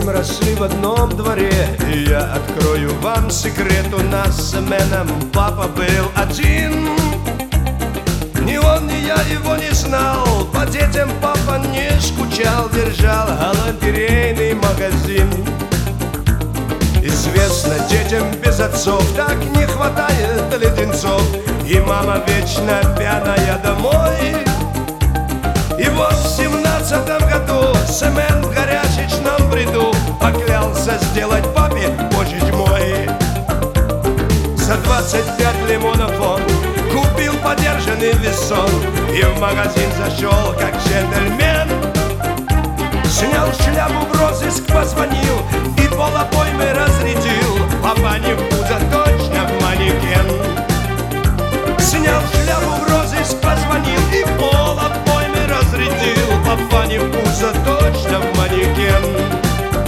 детям росли в одном дворе. И я открою вам секрет, у нас с Семеном папа был один. Ни он, ни я его не знал, по детям папа не скучал, держал галантерейный магазин. Известно, детям без отцов так не хватает леденцов, и мама вечно пьяная домой. И вот в 17-м году Семен в горячечном бреду поклялся сделать папе почечь мой. За 25 лимонов он купил подержанный весон и в магазин зашел как джентльмен. Снял шляпу, в розыск позвонил и полобоймы разрядил. Папа не в пузо, точно в манекен. Снял шляпу, в розыск позвонил и полобоймы разрядил. Папа не в пузо, точно в манекен.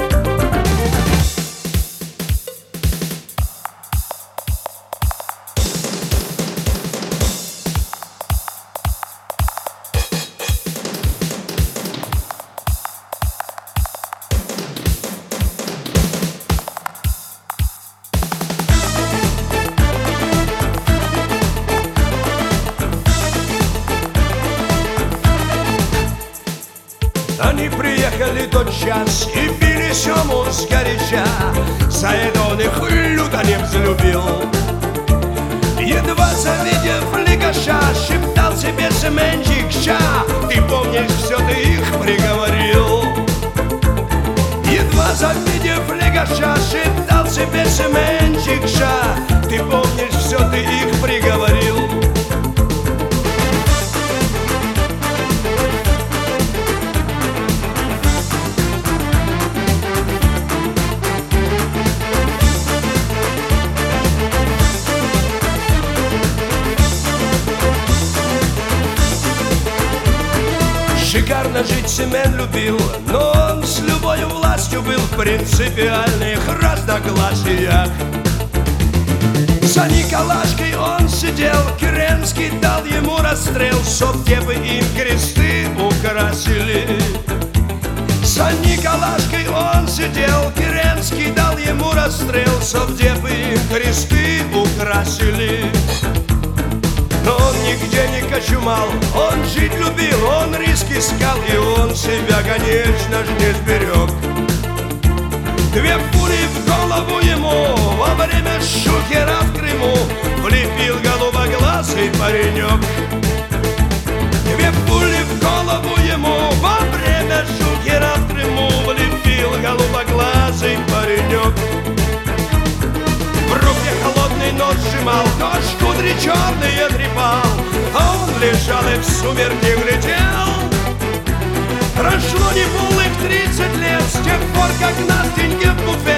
Они приехали тотчас и пили сему сгоряча. За это он их люто не взлюбил. Едва завидев лигаша, шептал себе Семенчик: ща, ты помнишь, все ты их приговорил. Едва завидев лигаша, шептал себе Семенчик: ща, ты помнишь, все ты их приговорил. Шикарно жить Семен любил, но он с любой властью был в принципиальных разногласиях. За Николашкой он сидел, Керенский дал ему расстрел, совдепы им кресты украсили. За Николашкой он сидел, Керенский дал ему расстрел, совдепы им кресты украсили. Но он нигде не кочумал, он жить любил, он риск искал, и он себя, конечно же, не сберег. 2 пули в голову ему во время шухера в Крыму влепил голубоглазый паренек. 2 пули в голову ему во время шухера в Крыму влепил голубоглазый паренек. В руке холодный нож сжимал, нож кудри черные трепал, а он лежал и в сумерки глядел. Прошло не полных 30 лет с тех пор, как Настеньке в буфет